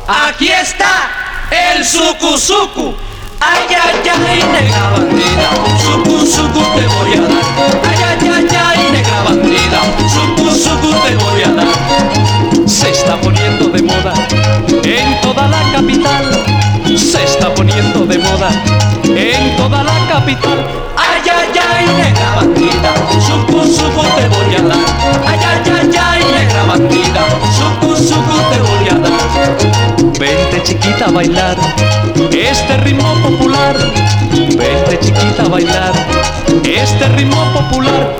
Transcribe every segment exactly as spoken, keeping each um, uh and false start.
Aquí está el suku suku. Ay, ay, ay, negra bandida, suku suku te voy a dar. Ay, ay, ay, ay, negra bandida, suku suku te voy a dar. Se está poniendo de moda en toda la capital. Se está poniendo de moda en toda la capital. Ay, ay, ay, negra bandida, suku suku te voy a dar. Ay, ay, ay, ay, negra bandida, suku suku te voy a dar. Vente chiquita a bailar este ritmo popular. Vente chiquita a bailar este ritmo popular.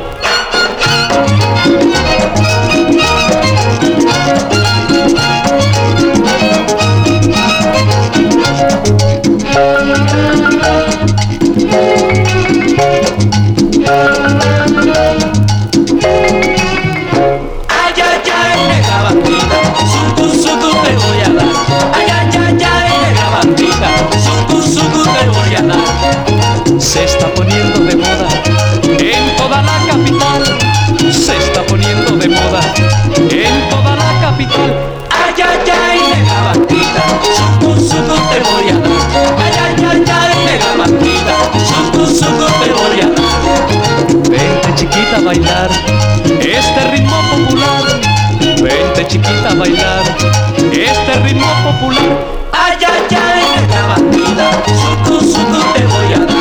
Ay, ay, ay, negra bandida, suku suku te voy a dar. Ay, ay, ay, ay, negra bandida, suku suku te voy a dar. Se está poniendo de moda en toda la capital. Se está poniendo de moda en toda la capital. Ay, ay, ay, negra bandida, suku suku te voy a dar. Ay, ay, ay, ay, negra bandida, suku suku te voy a dar. Vente chiquita a bailar este ritmo popular. Vente chiquita a bailar este ritmo popular. Ay, ay, ay, negra bandida, suku suku te voy a dar.